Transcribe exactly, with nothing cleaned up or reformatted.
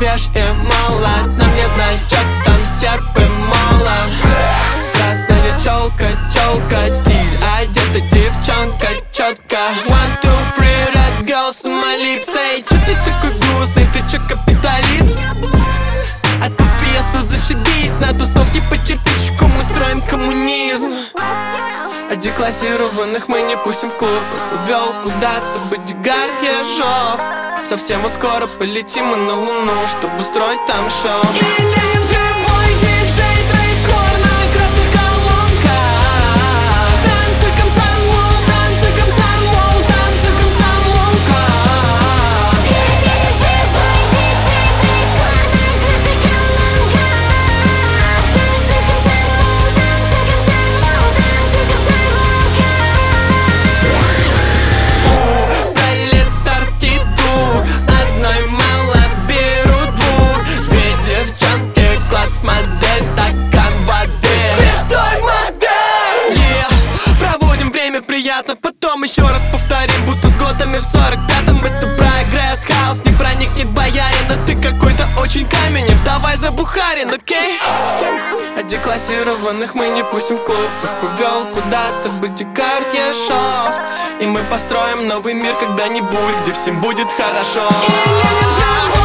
свеж и молод, но мне значок там серп и молот. Красная челка, челка, стиль, одета девчонка четко. One, two, three, red girls on my lips. Эй, чё ты такой грустный, ты чё капиталист? А ты фиеста, зашибись, на тусовке по кирпичику мы строим коммунизм. А деклассированных мы не пустим в клубах. Увел куда-то бодигард Ежов. Совсем вот скоро полетим мы на Луну, чтобы устроить там шоу. Или живой диджей, драйв-кор на красных колонках. Танцы комсомол, танцы комсомол, танцы комсомолка. Или живой диджей, драйв-кор на красных колонках. Танцы комсомол, танцы комсомол, танцы комсомолка. Пролетарский дух, одной мало берут двух. Две девчонки, класс, модель, стакан воды. Святой модель! Yeah. Проводим время приятно, потом еще раз повторим, будто с годами в сорок пятом. Это прогресс, хаос, не проникнет боярин. А ты какой-то очень каменев, давай за Бухарин, окей? А деклассированных мы не пустим в клуб. Их увел куда-то бодигард Ежов. И мы построим новый мир когда-нибудь, где всем будет хорошо. Или живой